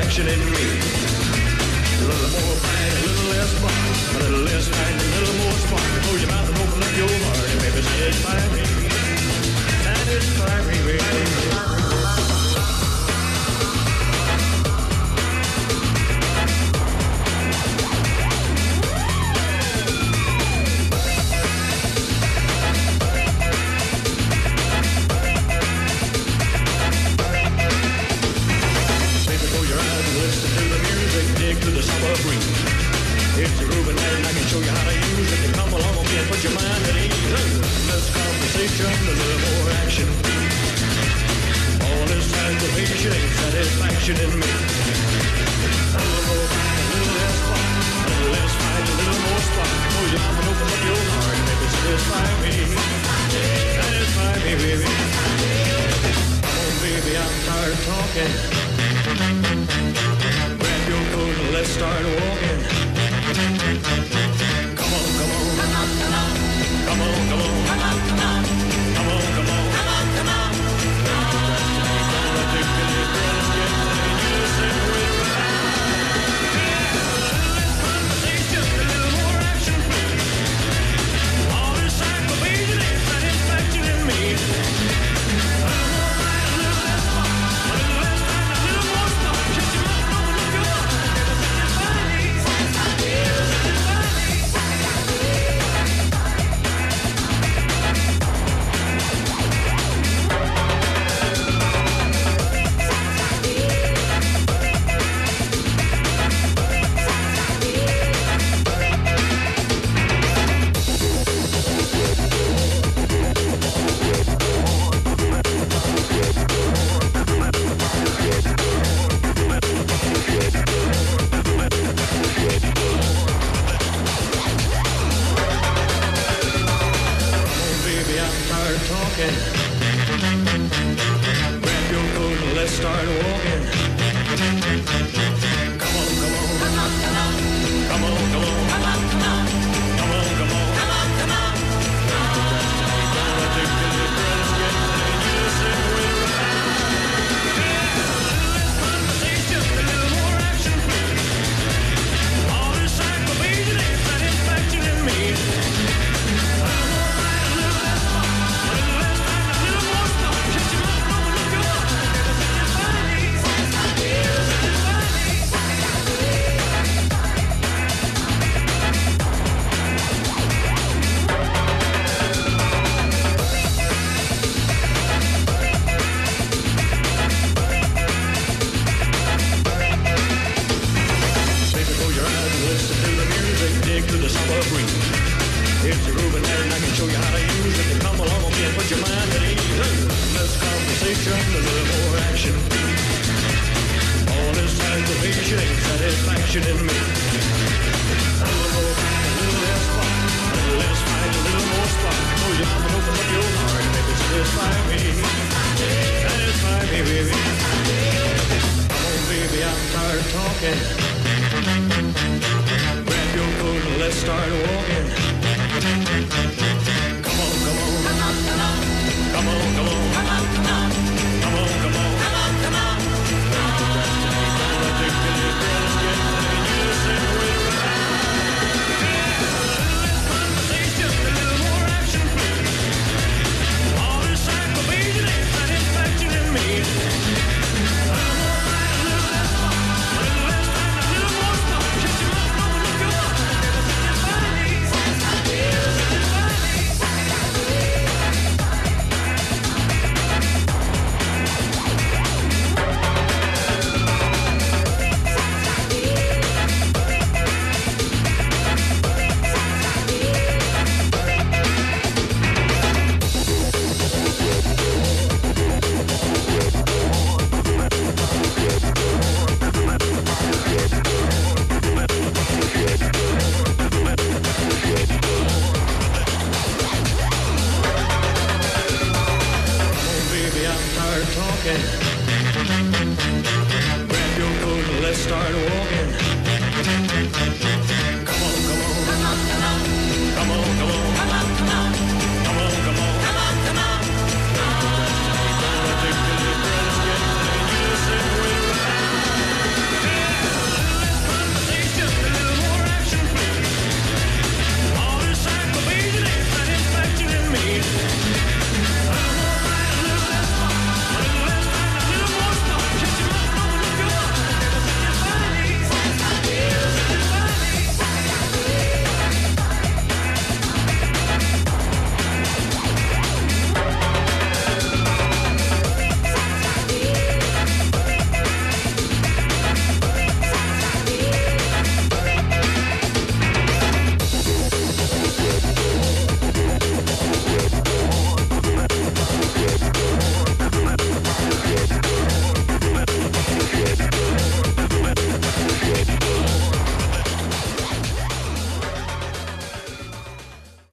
satisfaction in me. A little more fight, a little less spark. A little less fight, a little more spark. Close your mouth and open up your heart and maybe satisfy me. Satisfy me, baby. It's a grooving and I can show you how to use it. You come along with me and put your mind at ease. Less conversation, a little more action. All this aggravation ain't satisfaction in me. A little more fight, a little less spark. A little less fight, a little more spark. Close your mouth and open up your heart and make it satisfy me. Satisfy me, baby. Come on, baby, I'm tired of talking. Grab your coat and let's start walking. Come on, come on. Come on, come on. Come on, come on. Come on, come on. Come on, come on. Come on, come on. Come on, come on. Conversation, a little more action. All this aggravation ain't satisfaction in me. A little more fight, a little less fun. A little less time, a little more stuff. Shut your mouth, open up your heart. Satisfy me. Talking. Grab your coat and let's start walking. Come on, come on. Come on, come on. Come on, come on. Come on, come on. Come on, come on. Come on, come on. Conversation, a little more action. All this aggravation ain't satisfaction in me. It's a grooving and I can show you how to use it. Come along with me and put your mind at ease. Less conversation, a little more action. All this aggravation ain't satisfaction in me. A little more fight, a little less spark. A little less fight, a little more spark. Close your mouth and open up your heart and make it satisfy me. Satisfy me, baby. Come on, baby, I'm tired of talking. Grab your coat and let's start walking. Come on, come on. Come on, come on. Come on, come on. Come on, come on. Come on, come on. Come on, come on. Come on, come on. Conversation, a little more action. All this aggravation ain't satisfaction in me. A little more fight, a little less fun. A little less time, a little more stuff. Shut your mouth, open up your heart. Satisfy me. Talking. Grab your coat and let's start walking.